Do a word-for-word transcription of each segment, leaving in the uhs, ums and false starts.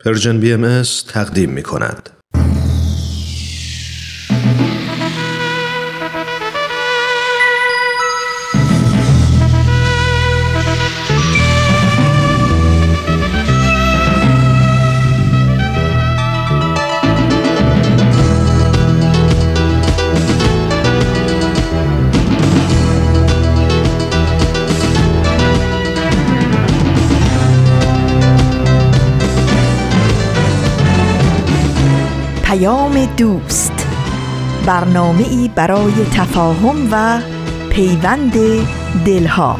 پرژن بی ام اس تقدیم می کند. دوست، برنامه‌ای برای تفاهم و پیوند دلها.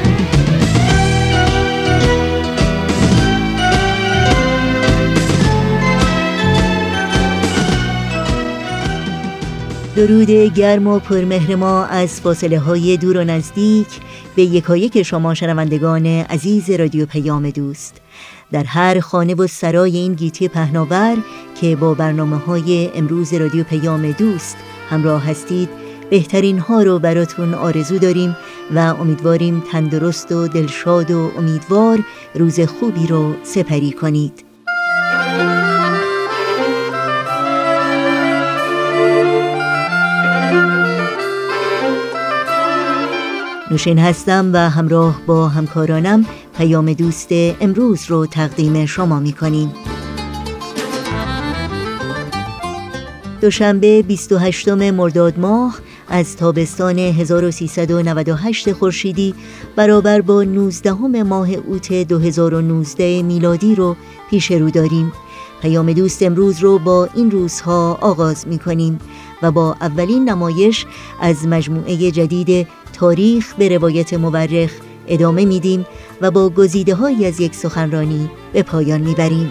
درود گرم و پرمهر ما از فاصله های دور و نزدیک به یکایک شما شنوندگان عزیز رادیو پیام دوست در هر خانه و سرای این گیتی پهناور که با برنامه های امروز رادیو پیام دوست همراه هستید. بهترین ها رو براتون آرزو داریم و امیدواریم تندرست و دلشاد و امیدوار روز خوبی رو سپری کنید. نوشین هستم و همراه با همکارانم پیام دوست امروز رو تقدیم شما می کنیم. دوشنبه بیست و هشتم مرداد ماه از تابستان هزار و سیصد و نود و هشت خورشیدی برابر با نوزدهم ماه اوت دو هزار و نوزده میلادی رو پیش رو داریم. پیام دوست امروز رو با این روزها آغاز می کنیم و با اولین نمایش از مجموعه جدید تاریخ به روایت مورخ ادامه میدیم و با گزیده هایی از یک سخنرانی به پایان میبریم.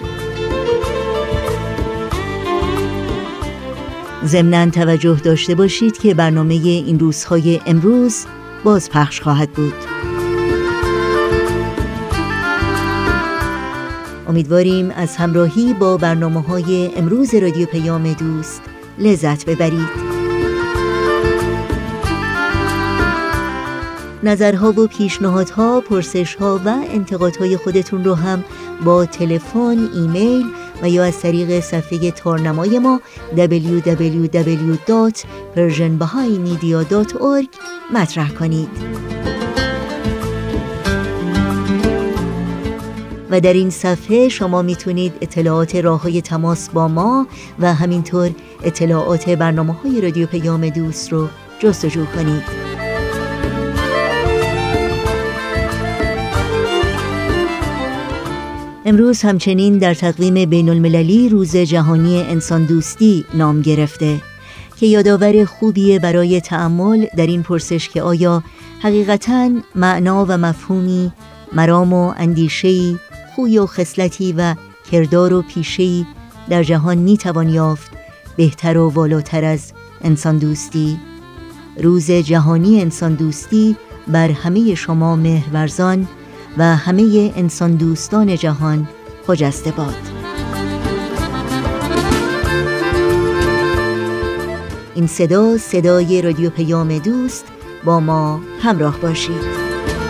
ضمناً توجه داشته باشید که برنامه این روزهای امروز باز پخش خواهد بود. امیدواریم از همراهی با برنامه‌های امروز رادیو پیام دوست لذت ببرید. نظرها و پیشنهادها، پرسشها و انتقادهای خودتون رو هم با تلفن، ایمیل و یا از طریق صفحه تارنمای ما دبلیو دبلیو دبلیو دات پرژن بهایی مدیا دات اورگ مطرح کنید. و در این صفحه شما میتونید اطلاعات راه‌های تماس با ما و همینطور اطلاعات برنامه‌های رادیو پیام دوست رو جستجو کنید. امروز همچنین در تقویم بین المللی روز جهانی انسان دوستی نام گرفته که یادآور خوبیه برای تأمل در این پرسش که آیا حقیقتاً معنا و مفهومی، مرام و اندیشه‌ای، خوی و خصلتی و کردار و پیشه‌ای در جهان میتوان یافت بهتر و والاتر از انسان دوستی. روز جهانی انسان دوستی بر همه شما مهرورزان و همه انسان دوستان جهان خجسته باد. این صدا صدای رادیو پیام دوست، با ما همراه باشید.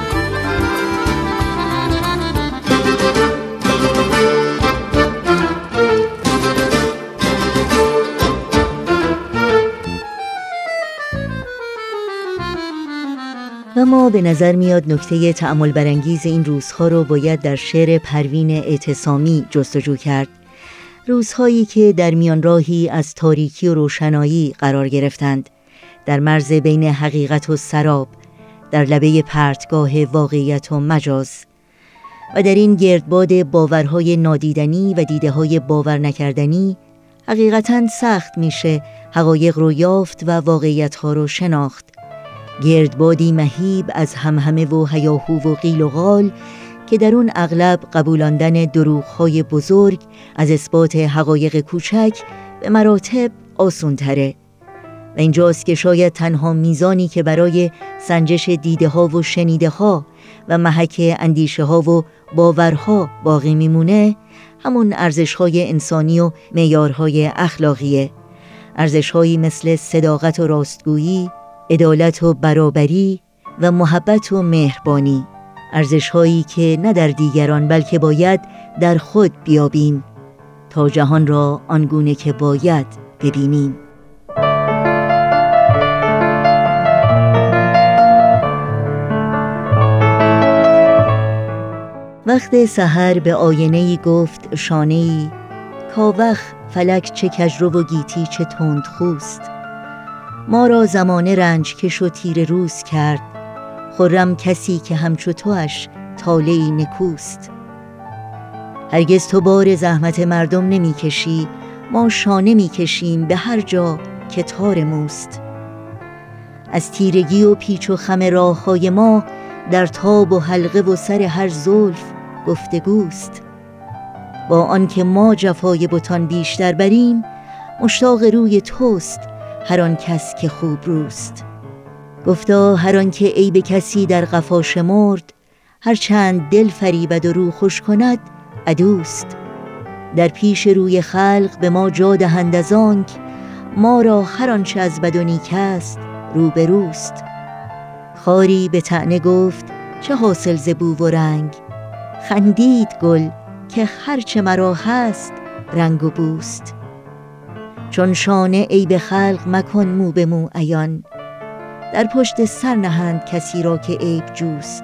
و ما به نظر میاد نکته تأمل برانگیز این روزها رو باید در شعر پروین اعتصامی جستجو کرد. روزهایی که در میان راهی از تاریکی و روشنایی قرار گرفتند، در مرز بین حقیقت و سراب، در لبه پرتگاه واقعیت و مجاز. و در این گردباد باورهای نادیدنی و دیده‌های باور نکردنی حقیقتاً سخت میشه حقایق رو یافت و واقعیت‌ها رو شناخت. گردبادی مهیب از همهمه و هیاهو و قیل و قال که در اون اغلب قبولاندن دروغ‌های بزرگ از اثبات حقایق کوچک به مراتب آسان تره. و اینجاست که شاید تنها میزانی که برای سنجش دیده ها و شنیده ها و محک اندیشه ها و باورها باقی میمونه همون ارزش های انسانی و معیارهای اخلاقیه. ارزش هایی مثل صداقت و راستگویی، عدالت و برابری و محبت و مهربانی. ارزش هایی که نه در دیگران بلکه باید در خود بیابیم تا جهان را آنگونه که باید ببینیم. وقت سحر به آینه‌ای گفت شانه‌ای، کاوخ فلک چه کژرو و گیتی چه تند خوست. ما را زمانه رنج کش و تیره روز کرد، خرم کسی که همچو توش طالعی نکوست. هرگز تو بار زحمت مردم نمی کشی، ما شانه می کشیم به هر جا که تار موست. از تیرگی و پیچ و خم راههای ما در تاب و حلقه و سر هر زلف گفتگوست. با آنکه ما جفای بتان بیشتر بریم، مشتاق روی توست هر آن کس که خوب روست. گفتا هر آن که عیب کسی در قفا شمرد، هر چند دل فریبد و رو خوش کند عدوست. در پیش روی خلق به ما جا دهند از آنک، ما را هر آنچه از بد و نیک است روبروست. خاری به طعنه گفت چه حاصل ز بو و رنگ، خندید گل که هرچه مرا هست رنگ و بوست. چون شانه عیب خلق مکن مو به مو عیان، در پشت سر نهند کسی را که عیب جوست.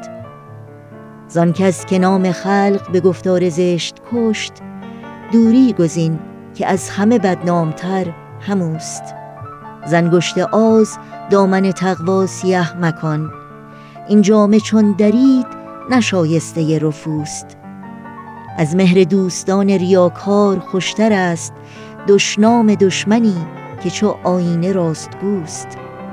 زان کس که نام خلق به گفتار زشت کشت، دوری گزین که از همه بدنامتر هموست. زنگشت آز دامن تقوا سیه مکن، این جامه چون درید نشایسته رفوست. از مهر دوستان ریاکار خوشتر است دشنام دشمنی که چو آینه راستگوست.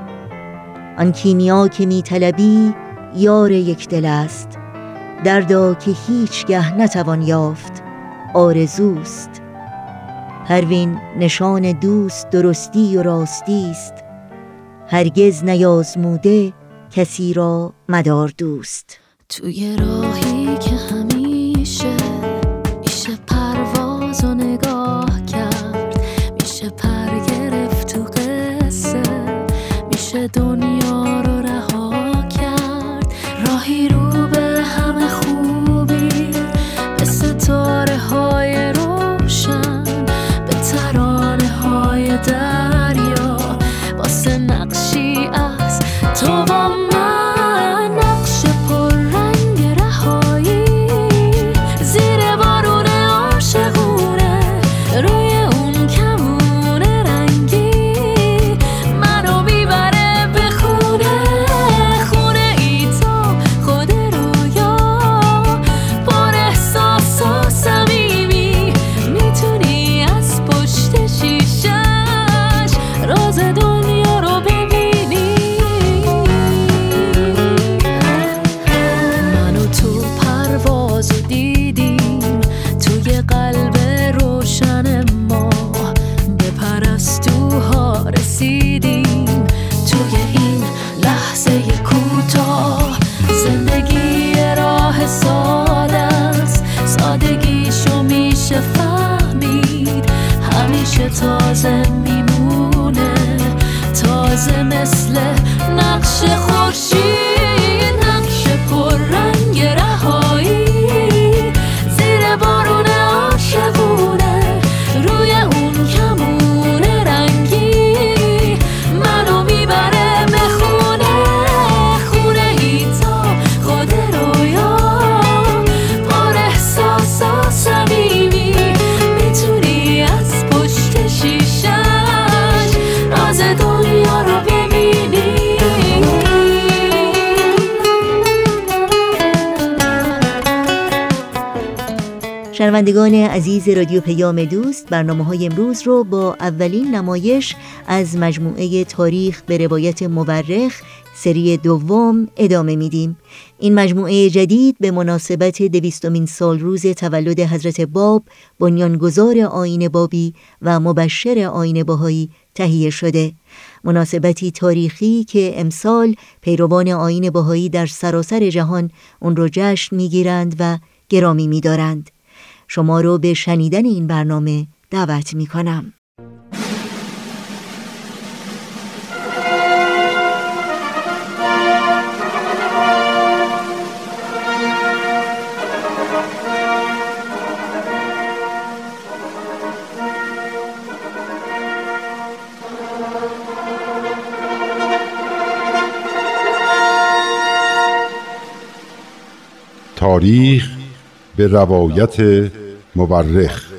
آن کیمیا که می طلبی یار یک دل است، دردا که هیچگه نتوان یافت آرزوست. پروین نشان دوست درستی و راستی است، هرگز نیازموده کسی را مدار دوست. توی راهی که همیشه میشه پرواز و نگاه کرد، میشه پر گرفت تو قصه، میشه دنیا رو رها کرد. راهی رو به همه خوبی، به ستاره های روشن، به ترانه های دریا، واسه نقشی از تو با من، نقش پر رنگ رهایی، زیر بارون عاشقونه، روی اون کمون رنگی، منو میبره به خونه، خونه ای تا خود رویا، پر احساس و صمیمی، میتونی از پشت شیشش راز دنیا رو ببینی. من و تو پروازو دیدیم توی قلب روشن ما، به پرستوها رسیدیم توی این لحظه کوتاه. زندگی راه ساده است، سادگیشو میشه فهمید، همیشه تازه میمونه، تازه مثل نقش خورشید، نقش پر رنگ رهایی، زیر بارون عاشقونه، روی اون کمون رنگی، منو میبره به خونه، خونه ای تا خود رویا، پر احساس و صمیمی، میتونی از پشت شیشش راز دنیا رو ببینی. شنوندگان عزیز رادیو پیام دوست، برنامه‌های امروز رو با اولین نمایش از مجموعه تاریخ به روایت مورخ سری دوم ادامه میدیم. این مجموعه جدید به مناسبت دویستمین سال روز تولد حضرت باب، بنیانگذار آیین بابی و مبشر آیین بهایی تهیه شده. مناسبتی تاریخی که امسال پیروان آیین بهایی در سراسر جهان اون رو جشن میگیرند و گرامی میدارند. شما رو به شنیدن این برنامه دعوت می کنم. تاریخ به روایت مورخ.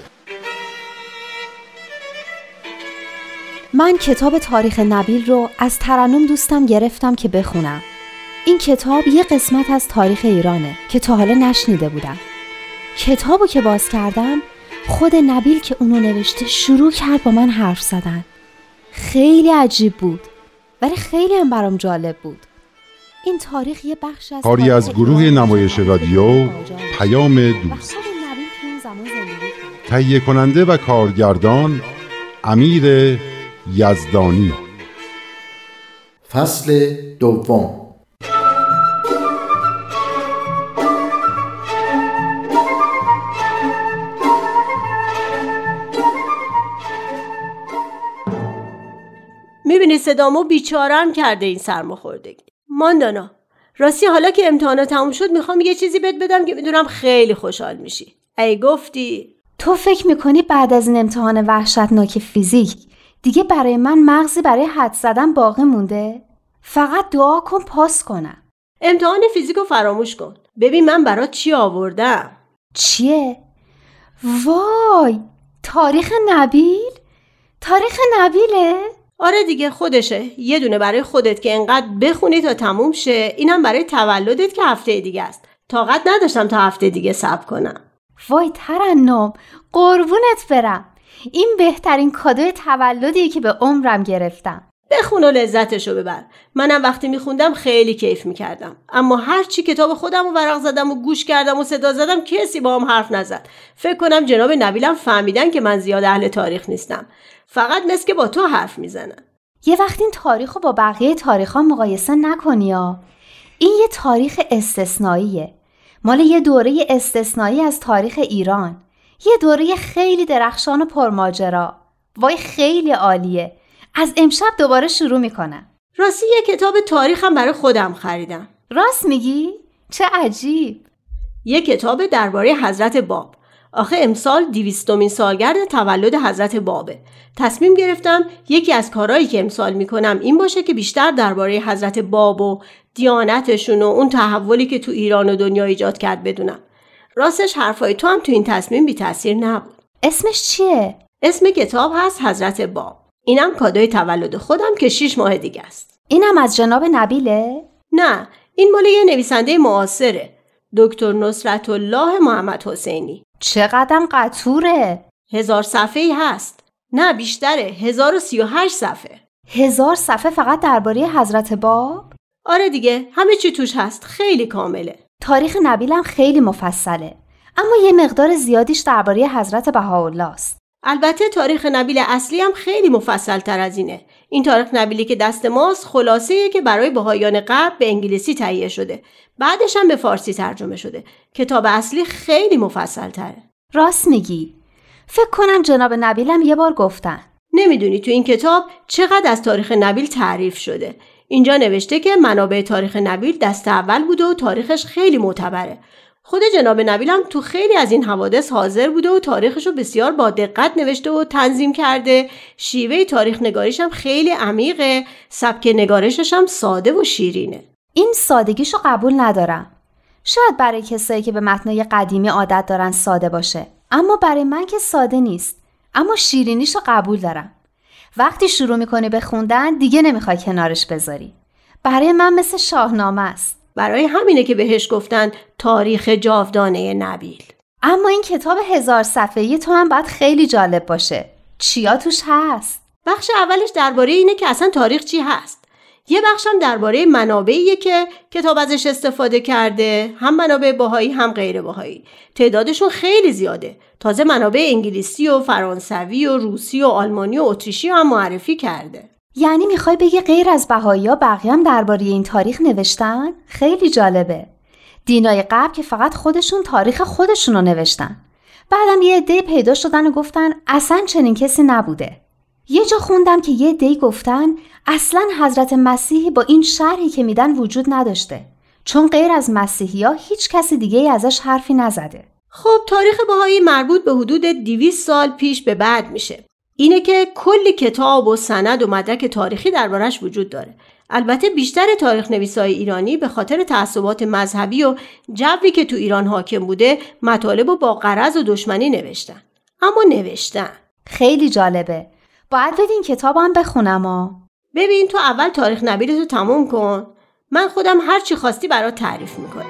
من کتاب تاریخ نبیل رو از ترنم دوستم گرفتم که بخونم. این کتاب یه قسمت از تاریخ ایرانه که تا حالا نشنیده بودم. کتابو که باز کردم، خود نبیل که اونو نوشته شروع کرد با من حرف زدن. خیلی عجیب بود، ولی خیلی هم برام جالب بود. این تاریخ یه بخش از کاری از گروه نمایش رادیو پیام دوست، تهیه کننده و کارگردان امیر یزدانی. فصل دوم. میبینی صدامو بیچارم کرده این سرماخوردگی. ماندانا، راستی حالا که امتحانا تموم شد میخوام یه چیزی بهت بدم که میدونم خیلی خوشحال میشی. ای گفتی؟ تو فکر میکنی بعد از این امتحان وحشتناک فیزیک دیگه برای من مغزی برای حدس زدن باقی مونده؟ فقط دعا کن پاس کنم. امتحان فیزیکو فراموش کن. ببین من برات چی آوردم. چیه؟ وای، تاریخ نبیل؟ تاریخ نبیله؟ آره دیگه خودشه. یه دونه برای خودت که انقدر بخونی تا تموم شه، اینم برای تولدت که هفته دیگه است. طاقت نداشتم تا هفته دیگه صبر کنم. وای ترنم، قربونت برم. این بهترین کادوی تولدیه که به عمرم گرفتم. بخون و لذتشو ببر. منم وقتی میخوندم خیلی کیف میکردم، اما هر چی کتاب خودم رو ورق زدم و گوش کردم و صدا زدم کسی با هم حرف نزد. فکر کنم جناب نبیلم فهمیدن که من زیاد اهل تاریخ نیستم، فقط مثل که با تو حرف میزنن. یه وقت این تاریخ رو با بقیه تاریخ‌ها مقایسه نکنی ها. این یه تاریخ استثنائیه، مال یه دوره استثنایی از تاریخ ایران، یه دوره خیلی درخشان و پرماجرا. وای خیلی عالیه. از امشب دوباره شروع میکنم. راستی یه کتاب تاریخم برای خودم خریدم. راست میگی؟ چه عجیب. یه کتاب درباره حضرت باب. آخه امسال دویستمین سالگرد تولد حضرت بابه. تصمیم گرفتم یکی از کارهایی که امسال میکنم این باشه که بیشتر درباره حضرت باب و دیانتشون و اون تحولی که تو ایران و دنیا ایجاد کرد بدونم. راستش حرفای تو هم تو این تصمیم بی تأثیر نبود. اسمش چیه؟ اسم کتاب هست حضرت باب. اینم کادوی تولد خودم که شیش ماه دیگه است. اینم از جناب نبیله؟ نه، این مال یه نویسنده معاصره، دکتر نصرت الله محمد حسینی. چقدر قطوره؟ هزار صفحه‌ای هست. نه بیشتره، هزار و سی و هشت صفحه. هزار صفحه فقط درباره حضرت باب؟ آره دیگه، همه چی توش هست، خیلی کامله. تاریخ نبیلم خیلی مفصله، اما یه مقدار زیادیش درباره حضرت بهاءالله است. البته تاریخ نبیل اصلی هم خیلی مفصل تر از اینه. این تاریخ نبیلی که دست ماست خلاصه‌ایه که برای بهائیان غرب به انگلیسی تهیه شده، بعدش هم به فارسی ترجمه شده. کتاب اصلی خیلی مفصل تره. راست میگی. فکر کنم جناب نبیلم یه بار گفتن. نمیدونی تو این کتاب چقدر از تاریخ نبیل تعریف شده. اینجا نوشته که منابع تاریخ نبیل دست اول بوده و تاریخش خیلی معتبره. خود جناب نبیلم تو خیلی از این حوادث حاضر بوده و تاریخشو بسیار با دقت نوشته و تنظیم کرده. شیوه تاریخ نگاریش هم خیلی عمیقه، سبک نگارشش هم ساده و شیرینه. این سادگیشو قبول ندارم. شاید برای کسایی که به متنای قدیمی عادت دارن ساده باشه، اما برای من که ساده نیست. اما شیرینیشو قبول دارم. وقتی شروع میکنی به خوندن دیگه نمیخوای کنارش بذاری. برای من مثل شاهنامه است. برای همینه که بهش گفتن تاریخ جاودانه نبیل. اما این کتاب هزار صفحه‌ای تو هم باید خیلی جالب باشه. چیا توش هست؟ بخش اولش درباره اینه که اصلا تاریخ چی هست. یه بخش هم درباره منابعیه که کتاب ازش استفاده کرده، هم منابع بهایی هم غیر بهایی. تعدادشون خیلی زیاده. تازه منابع انگلیسی و فرانسوی و روسی و آلمانی و اتریشی هم معرفی کرده. یعنی میخوای بگی غیر از بهایی‌ها بقیه هم درباره این تاریخ نوشتن؟ خیلی جالبه. دینای غرب که فقط خودشون تاریخ خودشون رو نوشتن. بعدم یه عده پیدا شدن و گفتن اصلا چنین کسی نبوده. یه جا خوندم که یه عده گفتن اصلا حضرت مسیحی با این شرحی که میدن وجود نداشته، چون غیر از مسیحی‌ها هیچ کسی دیگه ازش حرفی نزده. خب تاریخ بهایی مربوط به حدود دویست سال پیش به بعد میشه. اینه که کلی کتاب و سند و مدرک تاریخی دربارش وجود داره. البته بیشتر تاریخ نویسای ایرانی به خاطر تعصبات مذهبی و جوی که تو ایران حاکم بوده مطالب رو با غرض و دشمنی نوشتن. اما نوشتن. خیلی جالبه. باید بدین کتابم بخونم ها. ببین تو اول تاریخ نبیلتو تموم کن. من خودم هر چی خواستی برات تعریف میکنم.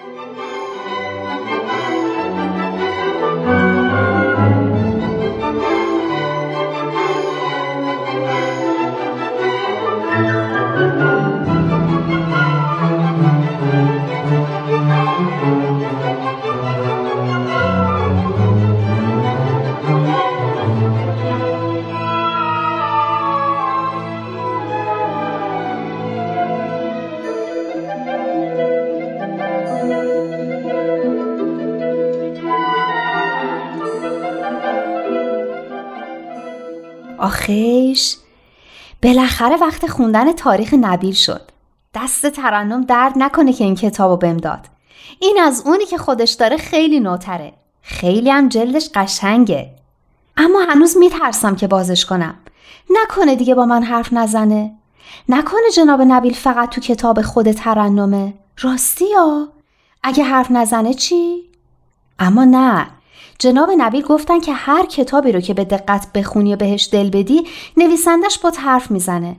آخیش بالاخره وقت خوندن تاریخ نبیل شد. دست ترنم درد نکنه که این کتابو بهم داد. این از اونی که خودش داره خیلی نوتره. خیلی هم جلدش قشنگه. اما هنوز میترسم که بازش کنم. نکنه دیگه با من حرف نزنه. نکنه جناب نبیل فقط تو کتاب خود ترنمه. راستی یا؟ اگه حرف نزنه چی؟ اما نه. جناب نبیل گفتن که هر کتابی رو که به دقت بخونی و بهش دل بدی نویسندش با حرف میزنه.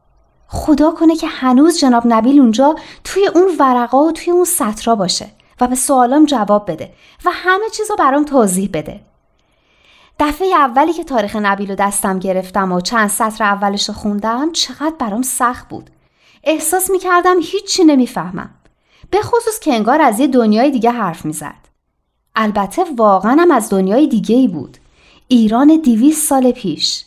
خدا کنه که هنوز جناب نبیل اونجا توی اون ورقا و توی اون سطرا باشه و به سوالام جواب بده و همه چیزو برام توضیح بده. دفعه اولی که تاریخ نبیل رو دستم گرفتم و چند سطر اولش رو خوندم چقدر برام سخت بود. احساس میکردم هیچی نمیفهمم. به خصوص که انگار از یه دنیای دیگه حرف میزد. البته واقعا هم از دنیای دیگه‌ای بود. ایران دویست سال پیش.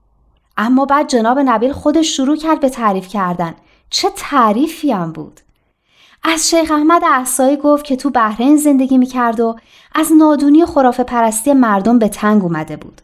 اما بعد جناب نبیل خودش شروع کرد به تعریف کردن. چه تعریفی هم بود. از شیخ احمد احصایی گفت که تو بحرین زندگی میکرد و از نادونی و خرافه پرستی مردم به تنگ اومده بود.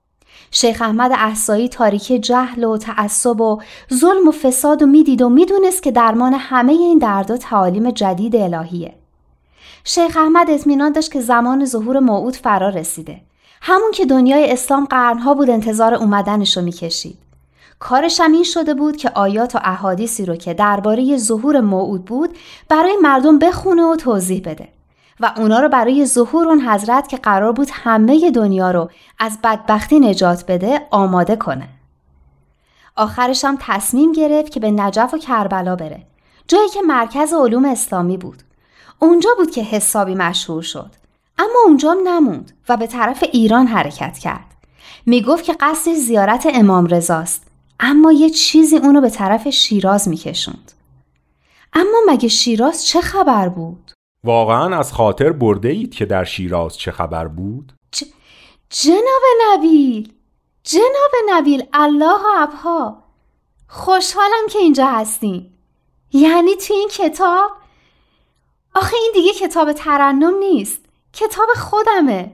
شیخ احمد احصایی تاریکی جهل و تعصب و ظلم و فساد و میدید و میدونست که درمان همه این دردا تعالیم جدید الهیه. شیخ احمد اطمینان داشت که زمان ظهور موعود فرا رسیده. همون که دنیای اسلام قرنها بود انتظار اومدنش رو میکشید. کارش هم این شده بود که آیات و احادیثی رو که درباره ظهور موعود بود برای مردم بخونه و توضیح بده و اونا رو برای ظهور اون حضرت که قرار بود همه دنیا رو از بدبختی نجات بده آماده کنه. آخرش هم تصمیم گرفت که به نجف و کربلا بره، جایی که مرکز علوم اسلامی بود. اونجا بود که حسابی مشهور شد. اما اونجا نموند و به طرف ایران حرکت کرد. میگفت که قصد زیارت امام رضاست، اما یه چیزی اونو به طرف شیراز میکشوند. اما مگه شیراز چه خبر بود؟ واقعا از خاطر برده اید که در شیراز چه خبر بود؟ ج... جناب نبیل جناب نبیل الله ابها، خوشحالم که اینجا هستین. یعنی تو این کتاب؟ آخه این دیگه کتاب ترنم نیست، کتاب خودمه.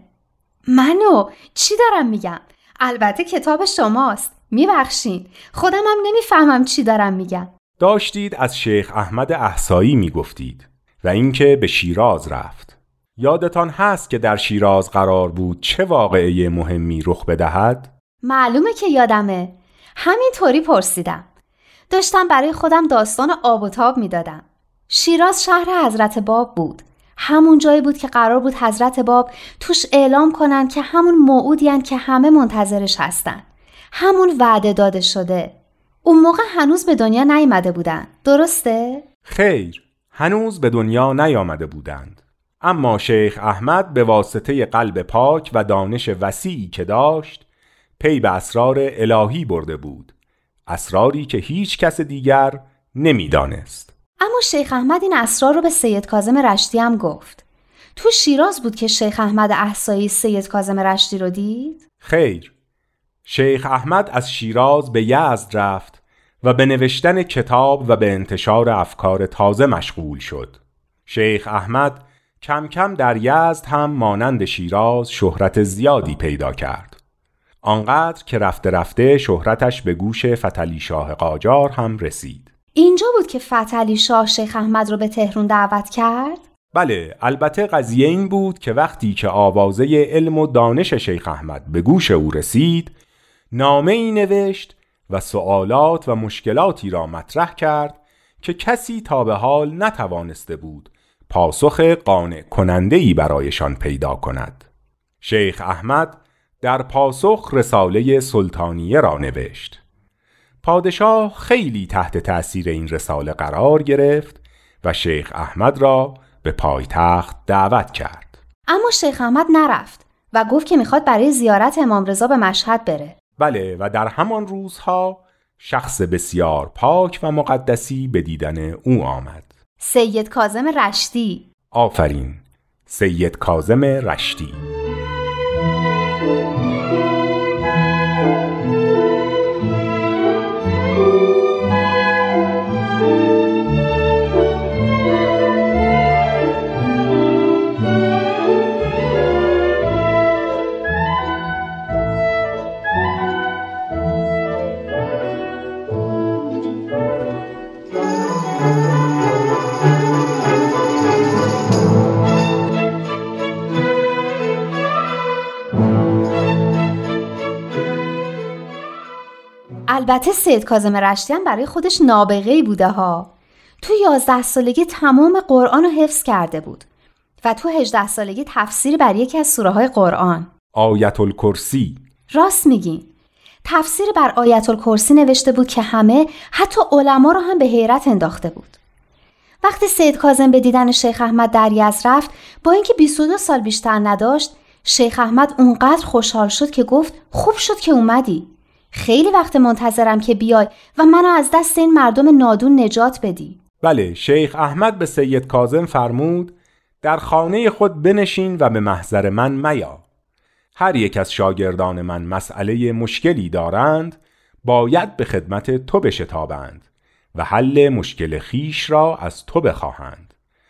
منو چی دارم میگم؟ البته کتاب شماست، میبخشین، خودم هم نمیفهمم چی دارم میگم. داشتید از شیخ احمد احصایی میگفتید و اینکه به شیراز رفت. یادتان هست که در شیراز قرار بود چه واقعه مهمی رخ بدهد؟ معلومه که یادمه. همینطوری پرسیدم. داشتم برای خودم داستان آب و تاب میدادم. شیراز شهر حضرت باب بود. همون جایی بود که قرار بود حضرت باب توش اعلام کنن که همون موعودین که همه منتظرش هستن. همون وعده داده شده. اون موقع هنوز به دنیا نیامده بودن. درسته؟ خیر، هنوز به دنیا نیامده بودند. اما شیخ احمد به واسطه قلب پاک و دانش وسیعی که داشت پی به اسرار الهی برده بود. اسراری که هیچ کس دیگر نمیدانست. اما شیخ احمد این اسرار رو به سید کاظم رشتی هم گفت. تو شیراز بود که شیخ احمد احصایی سید کاظم رشتی رو دید؟ خیر، شیخ احمد از شیراز به یزد رفت و به نوشتن کتاب و به انتشار افکار تازه مشغول شد. شیخ احمد کم کم در یزد هم مانند شیراز شهرت زیادی پیدا کرد. آنقدر که رفته رفته شهرتش به گوش فتحعلی شاه قاجار هم رسید. اینجا بود که فتحعلی شاه شیخ احمد رو به تهران دعوت کرد؟ بله، البته قضیه این بود که وقتی که آوازه علم و دانش شیخ احمد به گوش او رسید، نامه ای نوشت و سوالات و مشکلاتی را مطرح کرد که کسی تا به حال نتوانسته بود پاسخ قانع کننده‌ای برایشان پیدا کند. شیخ احمد در پاسخ رساله سلطانیه را نوشت. پادشاه خیلی تحت تأثیر این رساله قرار گرفت و شیخ احمد را به پایتخت دعوت کرد. اما شیخ احمد نرفت و گفت که میخواد برای زیارت امام رضا به مشهد بره. بله، و در همان روزها شخص بسیار پاک و مقدسی به دیدن او آمد. سید کاظم رشتی. آفرین، سید کاظم رشتی. البته سید کاظم رشتی هم برای خودش نابغه‌ای بوده ها. تو یازده سالگی تمام قرآن رو حفظ کرده بود و تو هجده سالگی تفسیر بر یکی از سوره های قرآن، آیت الکرسی. راست میگین، تفسیر بر آیت الکرسی نوشته بود که همه، حتی علما رو هم به حیرت انداخته بود. وقتی سید کاظم به دیدن شیخ احمد در یزد رفت، با اینکه بیست و دو سال بیشتر نداشت، شیخ احمد اونقدر خوشحال شد که گفت خوب شد که اومدی. خیلی وقت منتظرم که بیای و منو از دست این مردم نادون نجات بدی. بله، شیخ احمد به سید کاظم فرمود در خانه خود بنشین و به محضر من میا. هر یک از شاگردان من مسئله مشکلی دارند، باید به خدمت تو بشتابند و حل مشکل خیش را از تو بخواهند.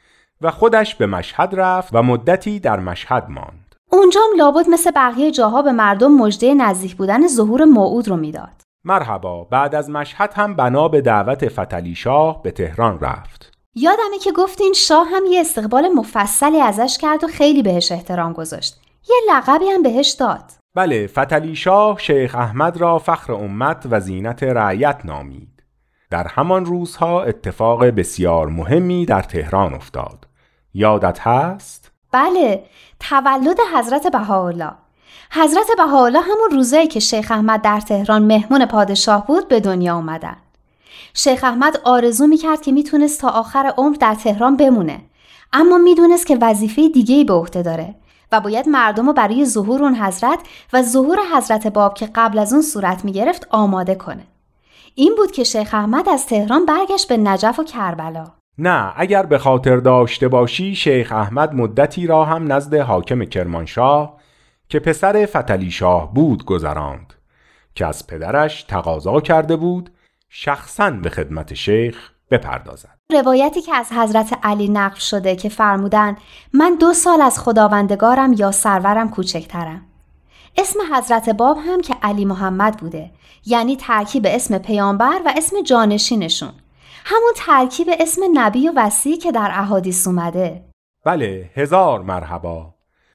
و خودش به مشهد رفت و مدتی در مشهد ماند. اونجام لابد مثل بقیه جاها به مردم مژده نزدیک بودن ظهور موعود رو میداد. مرحبا. بعد از مشهد هم بنا به دعوت فتحعلی شاه به تهران رفت. یادمه که گفتین شاه هم یه استقبال مفصلی ازش کرد و خیلی بهش احترام گذاشت. یه لقبی هم بهش داد. بله، فتحعلی شاه شیخ احمد را فخر امت و زینت رعیت نامید. در همان روزها اتفاق بسیار مهمی در تهران افتاد. یادت هست؟ بله، تولد حضرت بهاءالله. حضرت بهاءالله همون روزایی که شیخ احمد در تهران مهمون پادشاه بود به دنیا اومدن. شیخ احمد آرزو میکرد که میتونست تا آخر عمر در تهران بمونه، اما میدونست که وظیفه دیگه‌ای به عهده داره و باید مردم رو برای ظهور اون حضرت و ظهور حضرت باب که قبل از اون صورت میگرفت آماده کنه. این بود که شیخ احمد از تهران برگشت به نجف و کربلا. نه، اگر به خاطر داشته باشی شیخ احمد مدتی را هم نزد حاکم کرمانشاه که پسر فتحعلی شاه بود گذراند که از پدرش تقاضا کرده بود شخصاً به خدمت شیخ بپردازد. روایتی که از حضرت علی نقل شده که فرمودن من دو سال از خداوندگارم یا سرورم کوچکترم. اسم حضرت باب هم که علی محمد بوده، یعنی ترکیب اسم پیامبر و اسم جانشینشون، همون ترکیب اسم نبی و وصی که در احادیث اومده. بله، هزار مرحبا.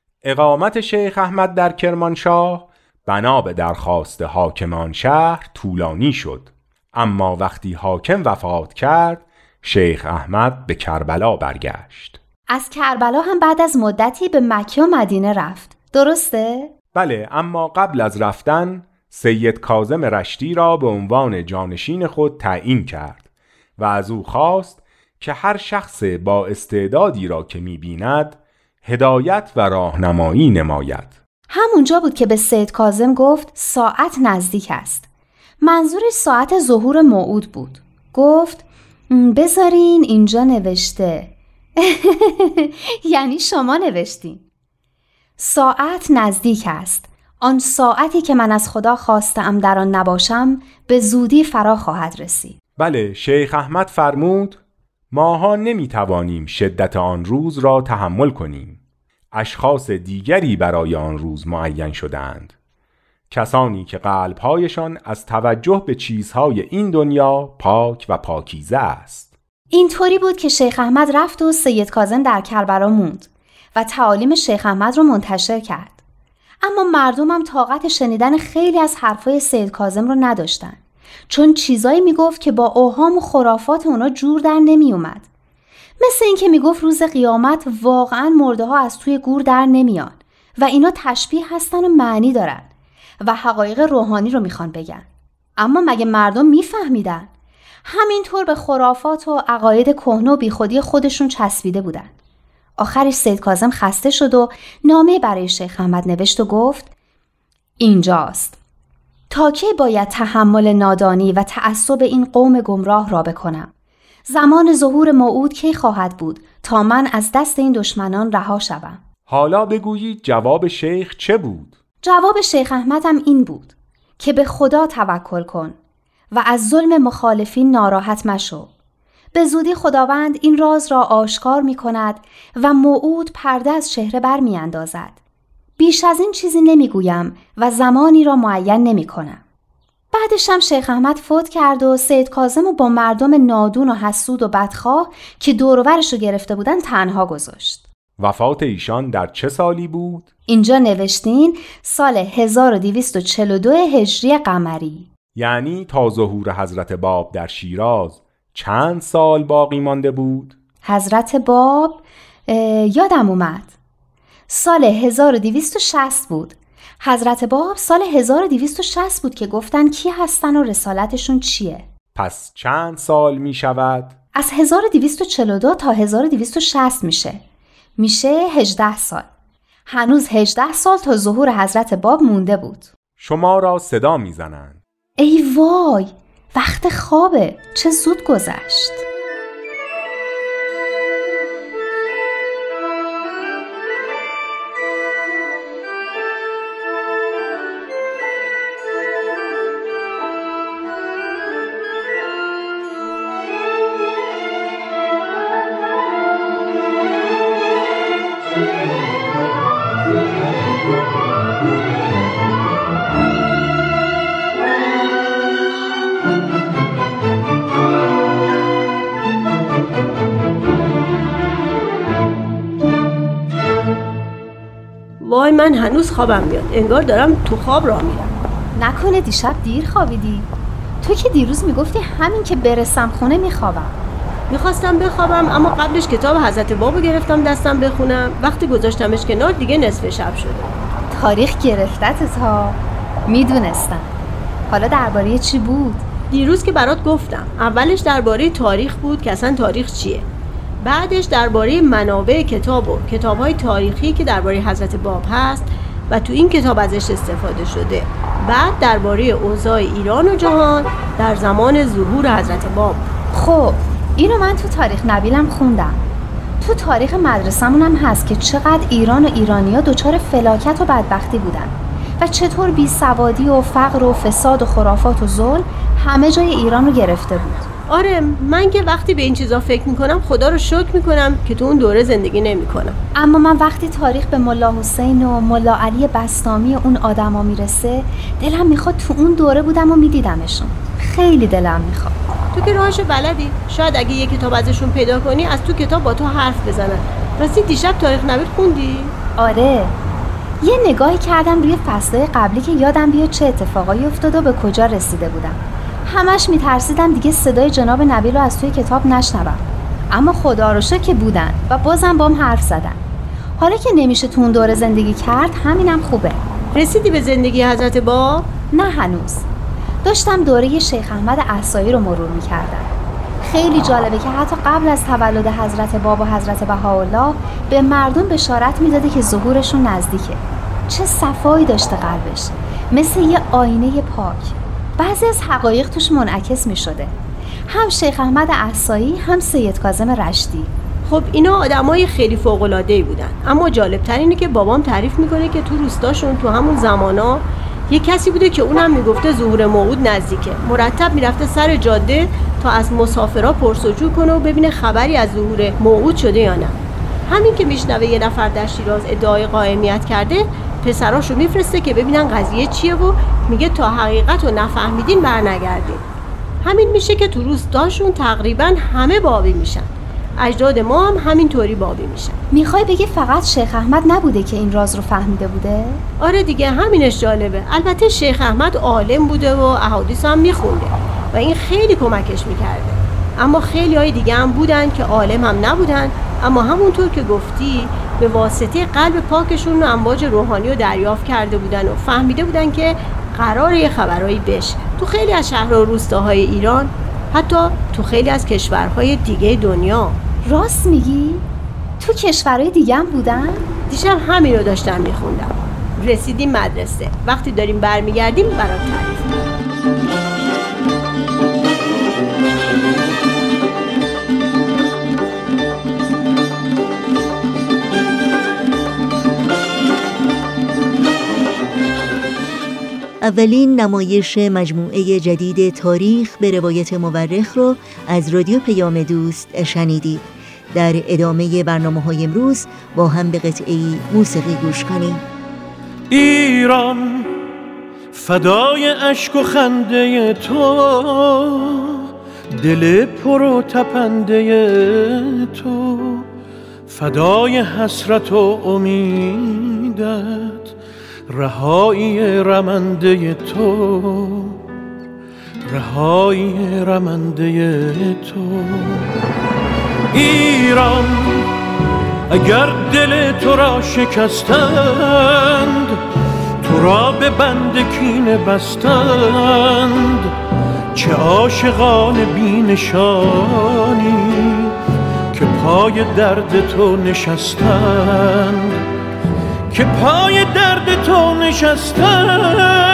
اقامت شیخ احمد در کرمانشاه بنا به درخواست حاکمان شهر طولانی شد، اما وقتی حاکم وفات کرد شیخ احمد به کربلا برگشت. از کربلا هم بعد از مدتی به مکه و مدینه رفت، درسته؟ بله، اما قبل از رفتن سید کاظم رشتی را به عنوان جانشین خود تعیین کرد و از او خواست که هر شخص با استعدادی را که می‌بیند هدایت و راهنمایی نماید. همونجا بود که به سید کاظم گفت ساعت نزدیک است. منظورش ساعت ظهور موعود بود. گفت بذارین اینجا نوشته. یعنی شما نوشتین. ساعت نزدیک است. آن ساعتی که من از خدا خواستم در آن نباشم به زودی فرا خواهد رسید. بله، شیخ احمد فرمود ماها نمیتوانیم شدت آن روز را تحمل کنیم. اشخاص دیگری برای آن روز معین شدند، کسانی که قلب‌هایشان از توجه به چیزهای این دنیا پاک و پاکیزه است. اینطوری بود که شیخ احمد رفت و سید کاظم در کربلا موند و تعالیم شیخ احمد رو منتشر کرد. اما مردم هم طاقت شنیدن خیلی از حرفای سید کاظم رو نداشتن، چون چیزایی میگفت که با اوهام و خرافات اونا جور در نمی اومد. مثل این که میگفت روز قیامت واقعا مرده ها از توی گور در نمیان و اینا تشبیه هستن و معنی دارن و حقایق روحانی رو میخوان بگن. اما مگه مردم میفهمیدن؟ همینطور به خرافات و عقاید کهنه و بیخودی خودشون چسبیده بودن. آخرش سید کاظم خسته شد و نامه برای شیخ احمد نوشت و گفت اینجاست. تا کی باید تحمل نادانی و تعصب این قوم گمراه را بکنم؟ زمان ظهور موعود کی خواهد بود تا من از دست این دشمنان رها شوم؟ حالا بگویید جواب شیخ چه بود؟ جواب شیخ احمد هم این بود که به خدا توکل کن و از ظلم مخالفین ناراحت مشو. به زودی خداوند این راز را آشکار می کند و موعود پرده از چهره بر می اندازد. بیش از این چیزی نمی گویم و زمانی را معین نمی کنم. بعدش هم شیخ احمد فوت کرد و سید کاظم رو با مردم نادون و حسود و بدخواه که دور و برش رو گرفته بودن تنها گذاشت. وفات ایشان در چه سالی بود؟ اینجا نوشتین سال هزار و دویست و چهل و دو هجری قمری. یعنی تا ظهور حضرت باب در شیراز چند سال باقی مانده بود؟ حضرت باب یادم اومد سال هزار و دویست و شصت بود. حضرت باب سال هزار و دویست و شصت بود که گفتن کی هستن و رسالتشون چیه. پس چند سال می شود؟ از هزار و دویست و چهل و دو تا هزار و دویست و شصت میشه. میشه هجده سال. هنوز هجده سال تا ظهور حضرت باب مونده بود. شما را صدا می زنند. ای وای، وقت خوابه، چه زود گذشت. وای من هنوز خوابم میاد، انگار دارم تو خواب راه میرم. نکنه دیشب دیر خوابیدی؟ تو که دیروز میگفتی همین که برسم خونه میخوابم. میخواستم بخوابم اما قبلش کتاب حضرت بابو گرفتم دستم بخونم. وقتی گذاشتمش کنار دیگه نصف شب شده. تاریخ گرفتت ها. میدونستم. حالا درباره چی بود؟ دیروز که برات گفتم اولش درباره تاریخ بود که اصلا تاریخ چیه، بعدش درباره منابع کتاب و کتاب‌های تاریخی که درباره حضرت باب هست و تو این کتاب ازش استفاده شده، بعد درباره اوضاع ایران و جهان در زمان ظهور حضرت باب. خب اینو من تو تاریخ نبیلم خوندم. تو تاریخ مدرسمون هم هست که چقدر ایران و ایرانیا دچار فلاکت و بدبختی بودن و چطور بیسوادی و فقر و فساد و خرافات و ظلم همه جای ایران رو گرفته بود. آره، من که وقتی به این چیزا فکر میکنم خدا رو شکر میکنم که تو اون دوره زندگی نمیکنم. اما من وقتی تاریخ به ملا حسین و ملا علی بسطامی اون آدما میرسه دلم میخواد تو اون دوره بودم و میدیدمشون. خیلی دلم میخواد. تو که راهشو بلدی، شاید اگه یه کتاب ازشون پیدا کنی از تو کتاب با تو حرف بزنن. راستی دیشب تاریخ نبیل خوندی؟ آره، یه نگاهی کردم روی فصلای قبلی که یادم بیاد چه اتفاقایی افتاد و به کجا رسیده بودم. همش میترسیدم دیگه صدای جناب نبیل رو از توی کتاب نشنوم، اما خدا رو شکر که بودن و بازم بام حرف زدن. حالا که نمیشه تو اون دوره زندگی کرد همینم خوبه. رسیدی به زندگی حضرت باب؟ نه هنوز. داشتم دوره شیخ احمد احصایی رو مرور میکردم. خیلی جالبه که حتی قبل از تولد حضرت باب و حضرت بهاءالله به مردم بشارت میداده که ظهورشون نزدیکه. چه صفایی داشته قلبش، مثل یه آینه پاک. بعضی از حقایق توش منعکس می شده. هم شیخ احمد احصایی هم سید کاظم رشدی. خب اینا آدمای خیلی فوق‌العاده‌ای بودن، اما جالب‌تر اینه که بابام تعریف میکنه که تو روستاشون تو همون زمانا یه کسی بوده که اونم میگفته ظهور موعود نزدیکه. مرتب میرفته سر جاده تا از مسافرا پرسجو کنه و ببینه خبری از ظهور موعود شده یا نه. همین که میشنوه یه نفر در شیراز ادعای قائمیت کرده، پسراشو میفرسته که ببینن قضیه چیه و میگه تا حقیقت رو نفهمیدین برنگردین. همین میشه که تو روستاشون تقریبا همه بابی میشن. اجداد ما هم همینطوری بابی میشن. میخوای بگی فقط شیخ احمد نبوده که این راز رو فهمیده بوده؟ آره دیگه، همینش جالبه. البته شیخ احمد عالم بوده و احادیث هم میخونده و این خیلی کمکش میکرده، اما خیلی های دیگه هم بودن که عالم هم نبودن، اما همونطور که گفتی به واسطه قلب پاکشون امواج روحانی رو دریافت کرده بودن و فهمیده بودن که قراره یه خبرایی بشه. تو خیلی از شهر و روستاهای ایران، حتی تو خیلی از کشورهای دیگه دنیا. راست میگی؟ تو کشورهای دیگه هم بودن؟ دیشب همین رو داشتم میخوندم. رسیدیم مدرسه، وقتی داریم برمیگردیم برات تعریف می‌کنم. اولین نمایش مجموعه جدید تاریخ به روایت مورخ رو از رادیو پیام دوست شنیدید. در ادامه برنامه‌های امروز با هم به قطعه‌ای موسیقی گوش کنیم. ایران فدای اشک و خنده تو، دل پر و تپنده تو، فدای حسرت و امیدت، رهایی رمنده تو، رهایی رمنده تو. ایران اگر دل تو را شکستند، تو را به بند کینه بستند، چه عاشقان بی نشانی که پای درد تو نشستند، که پای درد تو نشستند.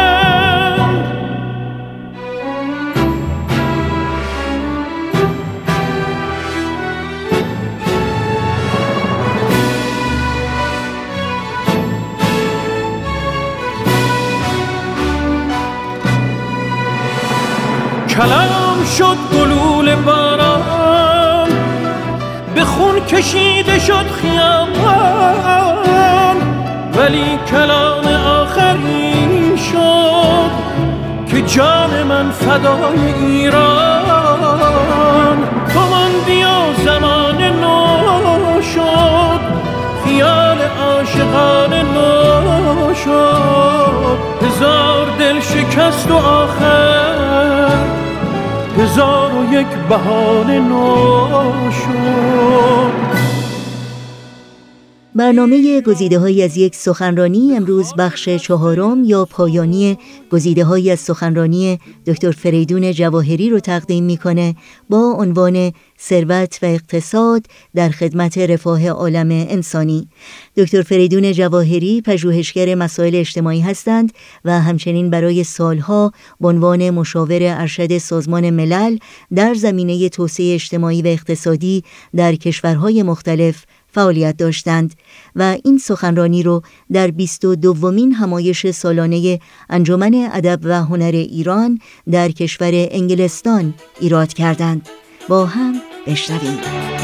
کلام شد گلوله باران، به خون کشیده شد خیابان، ولی کلام آخری شد که جان من فدای ایران. تو ماندی و زمان نو شد، خیال عاشقان نو شد، هزار دل شکست و آخر هزار و یک بهانه نو شد. برنامه گزیده‌هایی از یک سخنرانی امروز بخش چهارم یا پایانی گزیده‌هایی از سخنرانی دکتر فریدون جواهری رو تقدیم می‌کنه با عنوان ثروت و اقتصاد در خدمت رفاه عالم انسانی. دکتر فریدون جواهری پژوهشگر مسائل اجتماعی هستند و همچنین برای سالها به عنوان مشاور ارشد سازمان ملل در زمینه توسعه اجتماعی و اقتصادی در کشورهای مختلف فعالیت داشتند و این سخنرانی رو در بیست و دومین همایش سالانه انجمن ادب و هنر ایران در کشور انگلستان ایراد کردند. با هم بشنویم.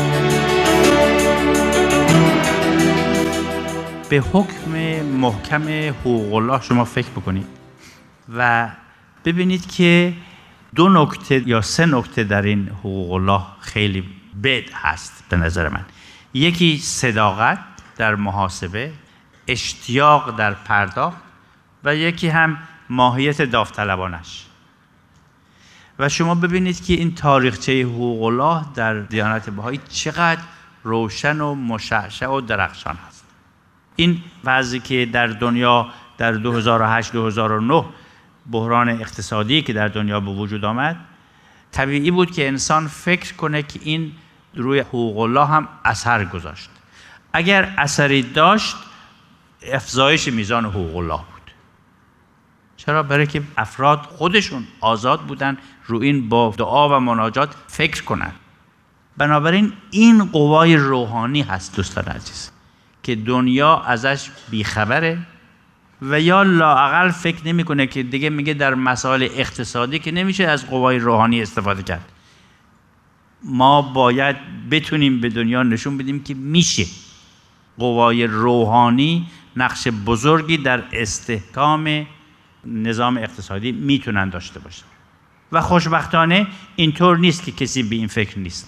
به حکم محکم حقوق الله شما فکر بکنید و ببینید که دو نکته یا سه نکته در این حقوق الله خیلی بد هست به نظر من. یکی صداقت در محاسبه، اشتیاق در پرداخت و یکی هم ماهیت داوطلبانش. و شما ببینید که این تاریخچه حقوق الله در دیانت بهایی چقدر روشن و مشعشع و درخشان هست. این وضعی که در دنیا در دو هزار و هشت دو هزار و نه بحران اقتصادی که در دنیا به وجود آمد، طبیعی بود که انسان فکر کنه که این روی حقوق الله هم اثر گذاشت. اگر اثری داشت افزایش میزان حقوق الله بود. چرا؟ برای که افراد خودشون آزاد بودن رو این با دعا و مناجات فکر کنن. بنابراین این قوای روحانی هست دوستان عزیز که دنیا ازش بیخبره و یا لااقل فکر نمیکنه که دیگه میگه در مسائل اقتصادی که نمیشه از قوای روحانی استفاده کرد. ما باید بتونیم به دنیا نشون بدیم که میشه. قوای روحانی نقش بزرگی در استحکام نظام اقتصادی میتونن داشته باشن و خوشبختانه اینطور نیست که کسی به این فکر نیست.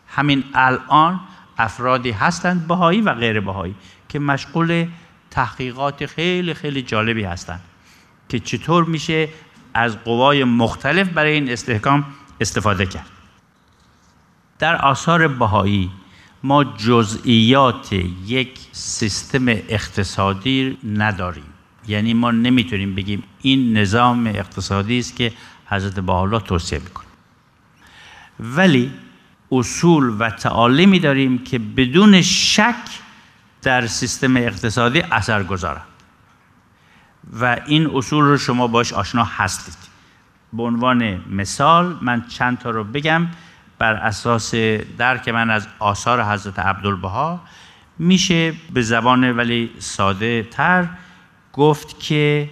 همین الان افرادی هستند بهایی و غیر بهایی که مشغول تحقیقات خیلی خیلی جالبی هستند که چطور میشه از قوای مختلف برای این استحکام استفاده کرد. در آثار بهایی ما جزئیات یک سیستم اقتصادی نداریم. یعنی ما نمیتونیم بگیم این نظام اقتصادی است که حضرت بهاءالله توصیه میکنه، ولی اصول و تعالیمی داریم که بدون شک در سیستم اقتصادی اثر گذارند و این اصول رو شما باش آشنا هستید. به عنوان مثال من چند تا رو بگم بر اساس درک من از آثار حضرت عبدالبها. میشه به زبان ولی ساده تر گفت که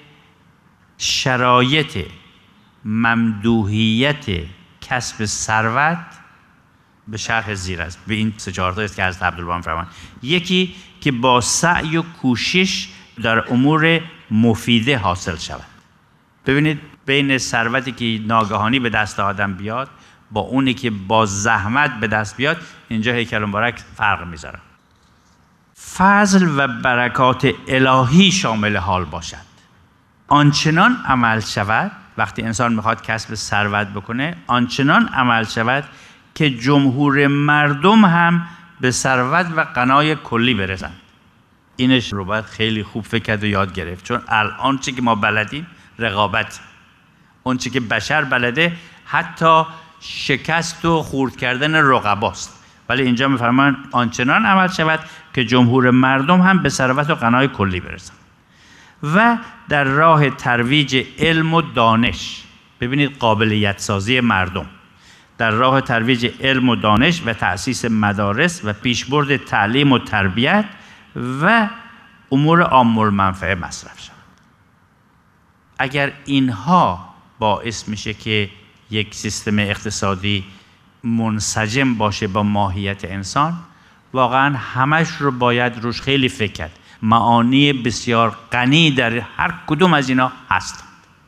شرایط ممدوحیت کسب ثروت به شرح زیر است. به این سه چهار تا است که حضرت عبدالبها فرمودند. یکی که با سعی و کوشش در امور مفیده حاصل شود. ببینید بین ثروتی که ناگهانی به دست آدم بیاد با اونی که با زحمت به دست بیاد، اینجا هیکل مبارک فرق میذاره. فضل و برکات الهی شامل حال باشد. آنچنان عمل شود وقتی انسان میخواد کسب ثروت بکنه، آنچنان عمل شود که جمهور مردم هم به ثروت و غنای کلی برسند. اینش رو باید خیلی خوب فکر کرد و یاد گرفت، چون الان چی که ما بلدیم رقابت، اون چی که بشر بلده حتی شکست و خورد کردن رقباست. ولی اینجا میفرمان آنچنان عمل شود که جمهور مردم هم به ثروت و غنای کلی برسند. و در راه ترویج علم و دانش، ببینید قابلیت سازی مردم، در راه ترویج علم و دانش و تأسیس مدارس و پیشبرد تعلیم و تربیت و امور عام المنفعه مصرف شود. اگر اینها باعث میشه که یک سیستم اقتصادی منسجم باشه با ماهیت انسان، واقعا همش رو باید روش خیلی فکر کرد. معانی بسیار غنی در هر کدوم از اینا هست.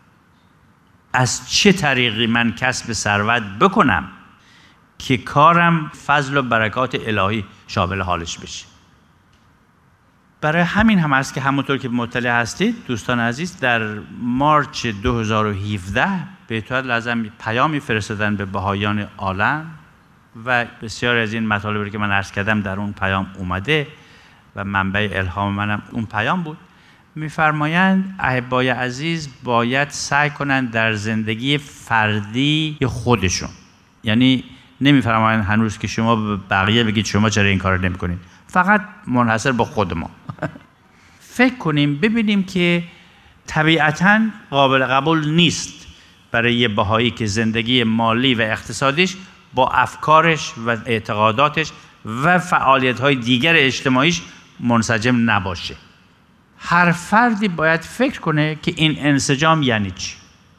از چه طریقی من کسب ثروت بکنم که کارم فضل و برکات الهی شامل حالش بشه؟ برای همین هم است که همونطور که مطلع هستید دوستان عزیز، در مارچ دو هزار و هفده بیتوات لازم پیامی فرستادن به بهایان عالم و بسیار از این مطالبی که من عرض کردم در اون پیام اومده و منبع الهام منم اون پیام بود. میفرمایند احبای عزیز باید سعی کنند در زندگی فردی خودشون، یعنی نمیفرمایند هنوز که شما به بقیه بگید شما چرا این کار نمی کنید، فقط منحصر به خود ما فکر کنیم ببینیم که طبیعتاً قابل قبول نیست برای یه بهایی که زندگی مالی و اقتصادیش با افکارش و اعتقاداتش و فعالیت‌های دیگر اجتماعیش منسجم نباشه. هر فردی باید فکر کنه که این انسجام یعنی چی.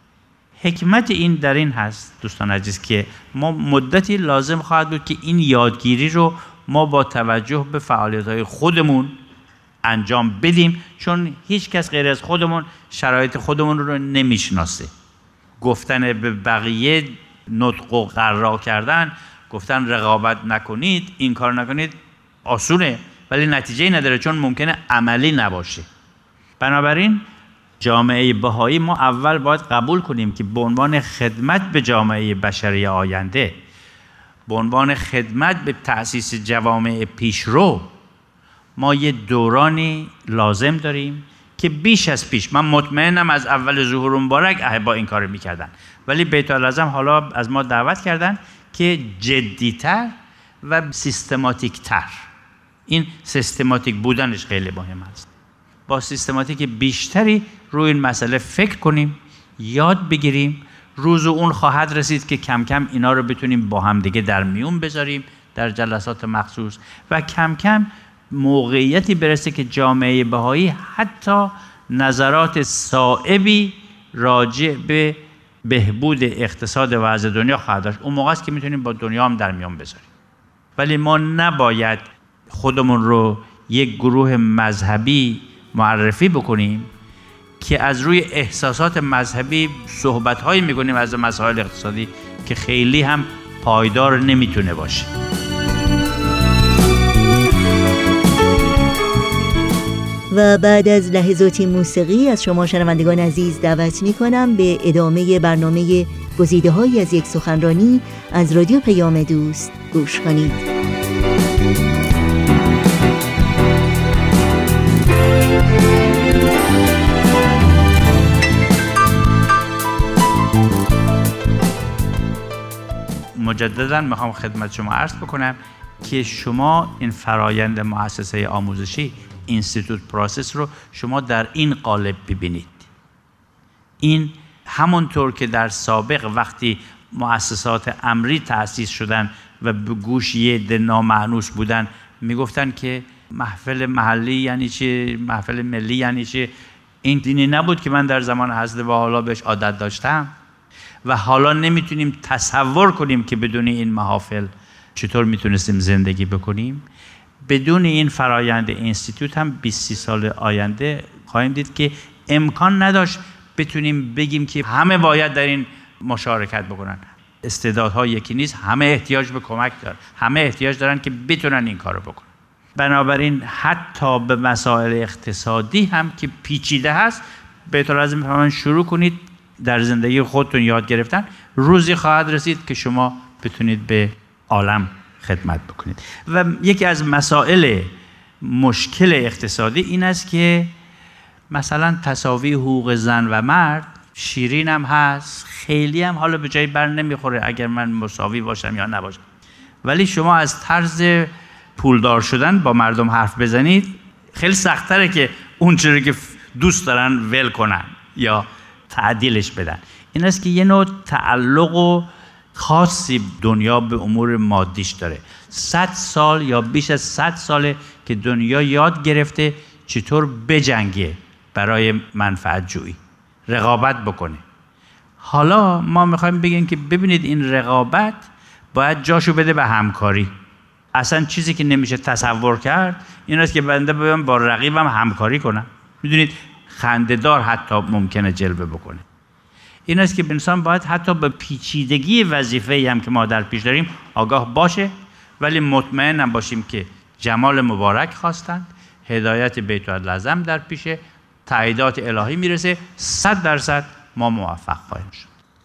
حکمت این در این هست دوستان عزیز که ما مدتی لازم خواهد بود که این یادگیری رو ما با توجه به فعالیت‌های خودمون انجام بدیم، چون هیچ کس غیر از خودمون شرایط خودمون رو نمیشناسه. گفتن به بقیه نطق و قرار کردن، گفتن رقابت نکنید، این کار نکنید آسونه ولی نتیجه‌ای نداره، چون ممکنه عملی نباشه. بنابراین جامعه بهایی ما اول باید قبول کنیم که به عنوان خدمت به جامعه بشری آینده، به عنوان خدمت به تأسیس جوامع پیشرو، ما یه دورانی لازم داریم که بیش از پیش، من مطمئنم از اول ظهور مبارک احبا این کار میکردن، ولی بیت العظم حالا از ما دعوت کردن که جدیتر و سیستماتیکتر، این سیستماتیک بودنش خیلی مهم است، با سیستماتیک بیشتری روی این مسئله فکر کنیم، یاد بگیریم. روز اون خواهد رسید که کم کم اینا رو بتونیم با هم دیگه در میون بذاریم در جلسات مخصوص و کم کم موقعیتی برسه که جامعه بهایی حتی نظرات صائبی راجع به بهبود اقتصاد وضع دنیا خواهد داشت. اون موقع است که میتونیم با دنیا هم در میان بذاریم. ولی ما نباید خودمون رو یک گروه مذهبی معرفی بکنیم که از روی احساسات مذهبی صحبت‌هایی می‌کنیم از مسائل اقتصادی که خیلی هم پایدار نمیتونه باشه. و بعد از لحظاتی موسیقی از شما شنوندگان عزیز دعوت می کنم به ادامه برنامه گزیده هایی از یک سخنرانی از رادیو پیام دوست گوش کنید. مجددا میخوام خدمت شما عرض بکنم که شما این فرایند مؤسسه آموزشی اینستیتوت پروسس رو شما در این قالب ببینید. این همونطور که در سابق وقتی مؤسسات امری تأسیس شدن و به گوش یه عده نامانوس بودن میگفتن که محفل محلی یعنی چی، محفل ملی یعنی چی. این دینی نبود که من در زمان حضرت بهاءالله بهش عادت داشتم و حالا نمیتونیم تصور کنیم که بدون این محافل چطور میتونستیم زندگی بکنیم. بدون این فرایند اینستیتوت هم بیست سال آینده خواهیم دید که امکان نداشت بتونیم بگیم که همه باید در این مشارکت بکنن. استعدادها یکی نیست، همه احتیاج به کمک دارن، همه احتیاج دارن که بتونن این کارو بکنن. بنابراین حتی به مسائل اقتصادی هم که پیچیده هست بهتر از این شروع کنید در زندگی خودتون یاد گرفتن. روزی خواهد رسید که شما بتونید به عالم خدمت بکنید. و یکی از مسائل مشکل اقتصادی این است که مثلا تساوی حقوق زن و مرد شیرین هم هست، خیلی هم حالا به جای بر نمیخوره اگر من مساوی باشم یا نباشم، ولی شما از طرز پولدار شدن با مردم حرف بزنید خیلی سخت‌تره که اون چیزی که دوست دارن ول کنن یا تعدیلش بدن. این است که یه نوع تعلق و خاصی دنیا به امور مادیش داره. صد سال یا بیش از صد ساله که دنیا یاد گرفته چطور بجنگه برای منفعت جویی، رقابت بکنه. حالا ما میخوایم بگیم که ببینید این رقابت باید جاشو بده به همکاری. اصلا چیزی که نمیشه تصور کرد این است که بنده بیام با رقیبم همکاری کنم. میدونید خنده‌دار حتی ممکنه جلوه بکنه. این است که انسان باید حتی به پیچیدگی وظیفه‌ای هم که ما در پیش داریم آگاه باشه، ولی مطمئن باشیم که جمال مبارک خواستند، هدایت بیت العظم در پیشه، تاییدات الهی میرسه، صد درصد ما موفق خواهیم شد.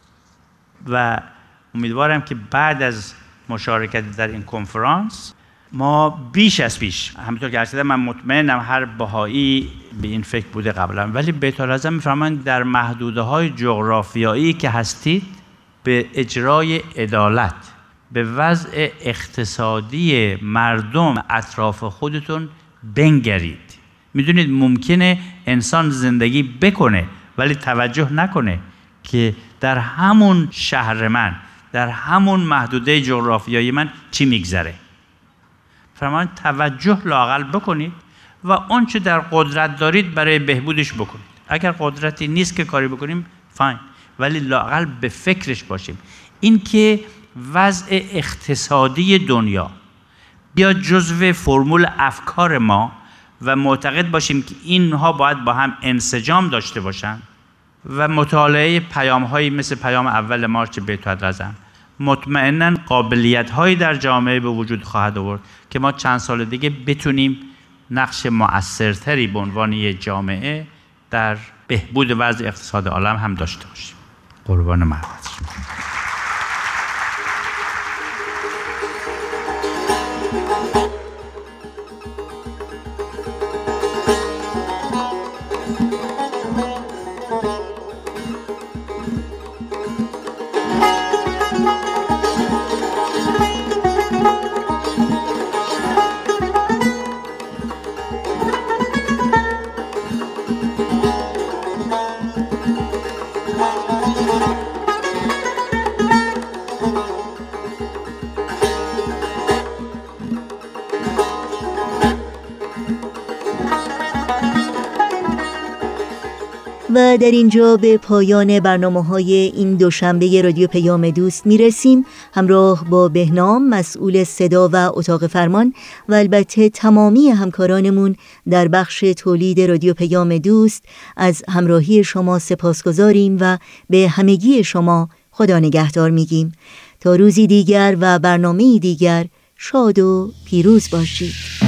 و امیدوارم که بعد از مشارکت در این کنفرانس ما بیش از پیش، همونطور که عرض من مطمئنم هر بهایی به این فکر بوده قبلا، ولی بیت العظم میفرمایند در محدوده‌های جغرافیایی که هستید به اجرای عدالت، به وضع اقتصادی مردم اطراف خودتون بنگرید. میدونید ممکنه انسان زندگی بکنه ولی توجه نکنه که در همون شهر من، در همون محدوده جغرافیایی من چی میگذره. فرمان توجه لااقل بکنید و اون چه در قدرت دارید برای بهبودش بکنید. اگر قدرتی نیست که کاری بکنیم فاین، ولی لااقل به فکرش باشیم. این که وضع اقتصادی دنیا بیا جزو فرمول افکار ما و معتقد باشیم که اینها باید با هم انسجام داشته باشن و مطالعه پیام‌هایی مثل پیام اول مارچ بیت العظم مطمئناً قابلیت‌هایی در جامعه به وجود خواهد آورد که ما چند سال دیگه بتونیم نقش مؤثرتری به عنوان یک جامعه در بهبود وضع اقتصاد عالم هم داشته باشیم. قربان محبت شما. و در اینجا به پایان برنامه‌های این دوشنبه رادیو پیام دوست میرسیم. همراه با بهنام مسئول صدا و اتاق فرمان و البته تمامی همکارانمون در بخش تولید رادیو پیام دوست از همراهی شما سپاسگزاریم و به همگی شما خدا نگهدار میگیم. تا روزی دیگر و برنامه‌ای دیگر شاد و پیروز باشید.